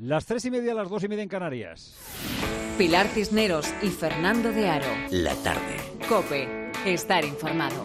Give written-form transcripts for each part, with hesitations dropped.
Las 3:30, las 2:30 en Canarias. Pilar Cisneros y Fernando de Aro. La tarde. COPE. Estar informado.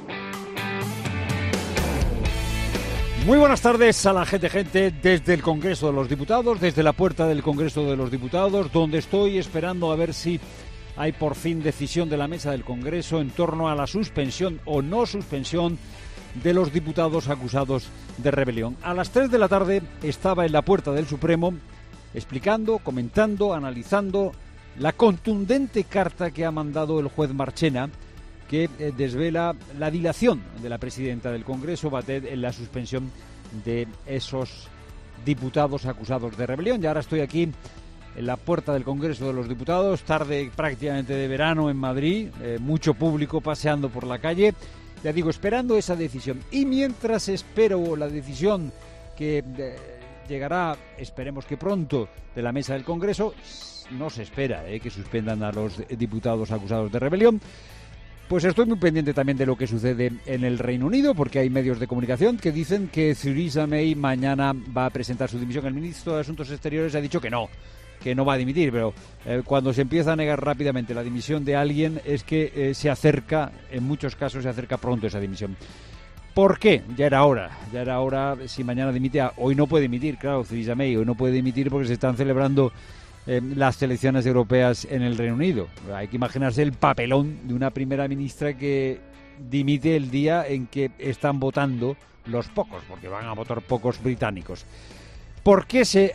Muy buenas tardes a la gente desde el Congreso de los Diputados, desde la puerta del Congreso de los Diputados, donde estoy esperando a ver si hay por fin decisión de la mesa del Congreso en torno a la suspensión o no suspensión de los diputados acusados de rebelión. A las 3 de la tarde estaba en la puerta del Supremo explicando, comentando, analizando la contundente carta que ha mandado el juez Marchena, que desvela la dilación de la presidenta del Congreso, Batet, en la suspensión de esos diputados acusados de rebelión. Y ahora estoy aquí en la puerta del Congreso de los Diputados, tarde prácticamente de verano en Madrid, mucho público paseando por la calle, ya digo, esperando esa decisión. Y mientras espero la decisión que llegará, esperemos que pronto, de la mesa del Congreso, no se espera que suspendan a los diputados acusados de rebelión. Pues estoy muy pendiente también de lo que sucede en el Reino Unido, porque hay medios de comunicación que dicen que Theresa May mañana va a presentar su dimisión. El ministro de Asuntos Exteriores ha dicho que no va a dimitir, pero cuando se empieza a negar rápidamente la dimisión de alguien es que se acerca, en muchos casos se acerca pronto esa dimisión. ¿Por qué? Ya era hora, si mañana dimite, hoy no puede dimitir, claro, Theresa May, hoy no puede dimitir porque se están celebrando las elecciones europeas en el Reino Unido. Hay que imaginarse el papelón de una primera ministra que dimite el día en que están votando los pocos, porque van a votar pocos británicos. ¿Por qué se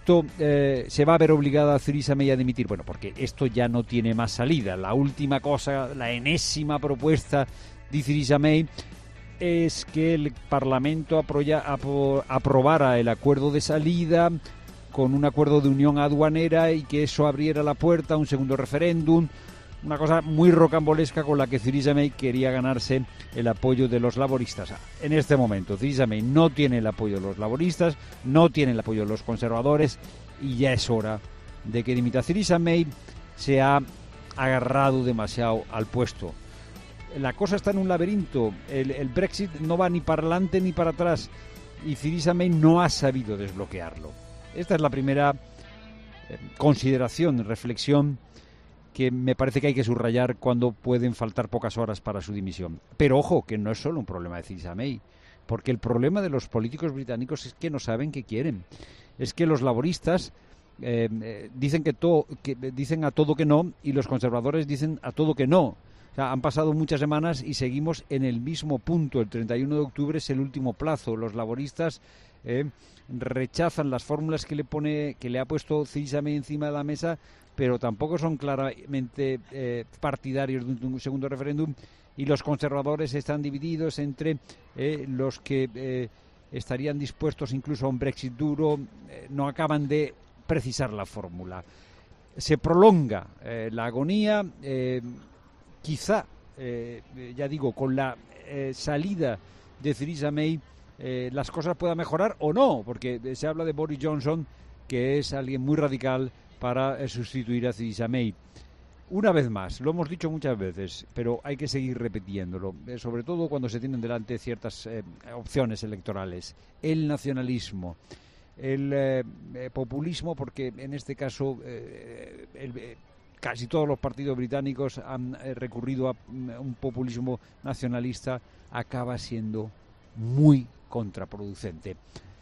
va a ver obligada a Theresa May a dimitir? Bueno, porque esto ya no tiene más salida. La última cosa, la enésima propuesta de Theresa May es que el Parlamento aprobara el acuerdo de salida con un acuerdo de unión aduanera y que eso abriera la puerta a un segundo referéndum, una cosa muy rocambolesca con la que Theresa May quería ganarse el apoyo de los laboristas. En este momento Theresa May no tiene el apoyo de los laboristas, no tiene el apoyo de los conservadores y ya es hora de que dimita. Theresa May se ha agarrado demasiado al puesto. La cosa está en un laberinto, el Brexit no va ni para adelante ni para atrás y Theresa May no ha sabido desbloquearlo. Esta es la primera consideración, reflexión que me parece que hay que subrayar cuando pueden faltar pocas horas para su dimisión. Pero ojo, que no es solo un problema de Theresa May, porque el problema de los políticos británicos es que no saben qué quieren. Es que los laboristas dicen dicen a todo que no y los conservadores dicen a todo que no. O sea, han pasado muchas semanas y seguimos en el mismo punto. El 31 de octubre es el último plazo. Los laboristas rechazan las fórmulas que le ha puesto Theresa May encima de la mesa, pero tampoco son claramente partidarios de un segundo referéndum, y los conservadores están divididos entre los que estarían dispuestos incluso a un Brexit duro. No acaban de precisar la fórmula. Se prolonga la agonía, quizá, ya digo, con la salida de Theresa May las cosas puedan mejorar o no, porque se habla de Boris Johnson, que es alguien muy radical para sustituir a Theresa May. Una vez más, lo hemos dicho muchas veces, pero hay que seguir repitiéndolo, sobre todo cuando se tienen delante ciertas opciones electorales. El nacionalismo, el populismo, porque en este caso casi todos los partidos británicos han recurrido a un populismo nacionalista, acaba siendo muy contraproducente.